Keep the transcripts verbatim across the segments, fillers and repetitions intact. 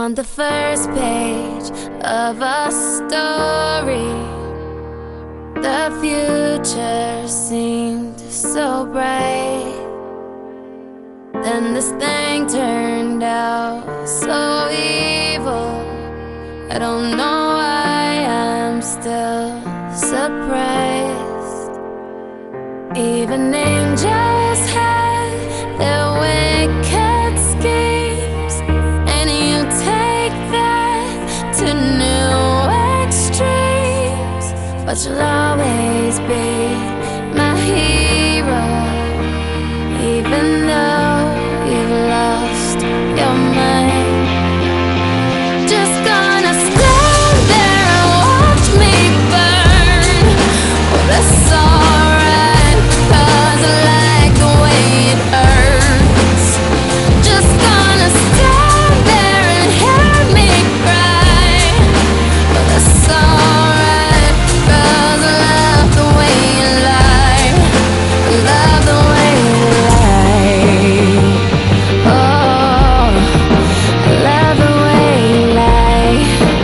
on the first page of a story. The future seemed so bright. Then this thing turned out so evil. I don't know why I'm still surprised. Even angels have their wicked schemes, and you take that to new extremes. But you'll always be my hero, even though you've lost your mind. Just gonna stand there and watch me burn. Well, that's alright, 'cause I like the way it hurts. Just gonna stand there and hear me cry. Well, that's alright, 'cause I love the way you lie. I love the way you lie. Oh, I love the way you lie.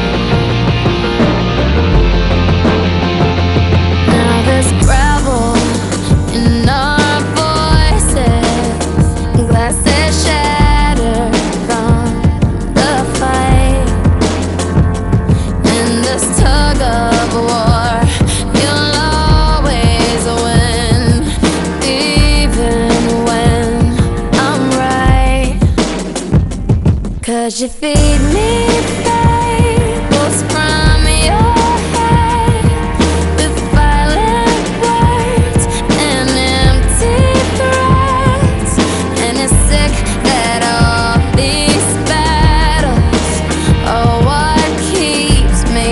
Now there's gravel in our voices, glasses shattered from the fight. In this tug of war, you'll always win, even when I'm right. 'Cause you feed me fables from your head, with violent words and empty threats. And it's sick that all these battles are what keeps me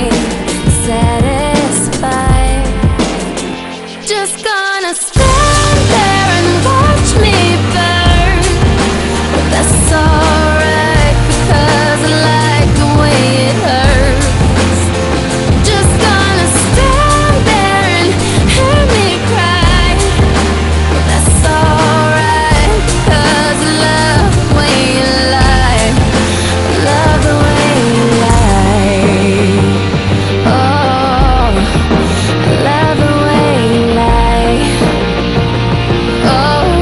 satisfied. Just gonna stand there and watch me burn. But that's alright, because I like the way it hurts. Just gonna stand there and hear me cry. But that's alright, 'cause I love the way you lie. I love the way you lie. Oh, I love the way you lie. Oh,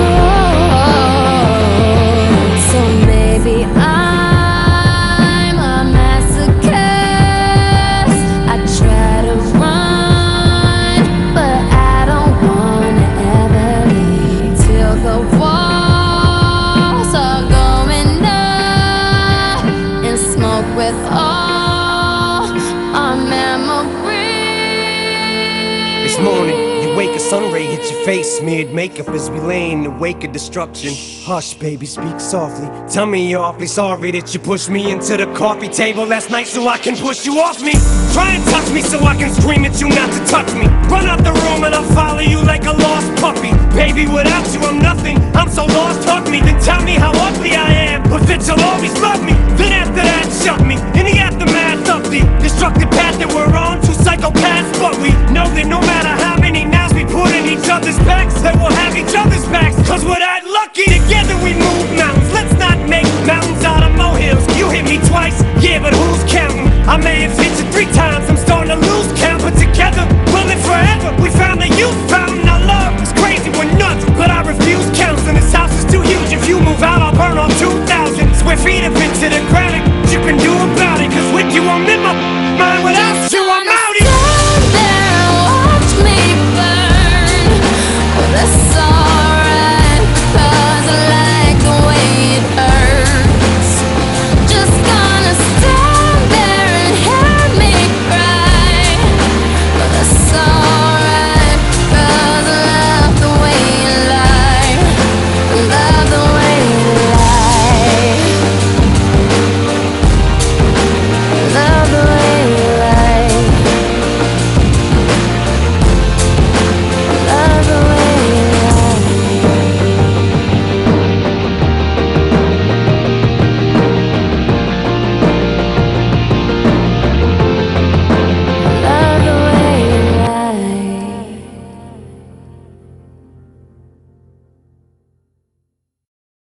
so maybe I'm a masochist. I try to run, but I don't wanna ever leave till the walls are going up and smoke with all our memories. This morning, you wake, a sun ray hits your face, smeared makeup as we lay in the wake of destruction. Hush, baby, speak softly. Tell me you're awfully sorry that you pushed me into the coffee table last night so I can push you off me. Try and touch me so I can scream at you not to touch me. Run out the room and I'll follow you like a lost puppy. Baby, without you I'm nothing. I'm so lost, hug me, then tell me how ugly I am, but that you'll always love me. Then